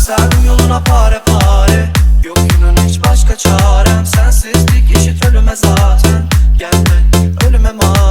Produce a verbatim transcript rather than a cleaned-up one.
Serdim yoluna pare pare. Yok inan hiç başka çarem. Sensizlik eşit ölüme zaten. Gel de ölüme mal.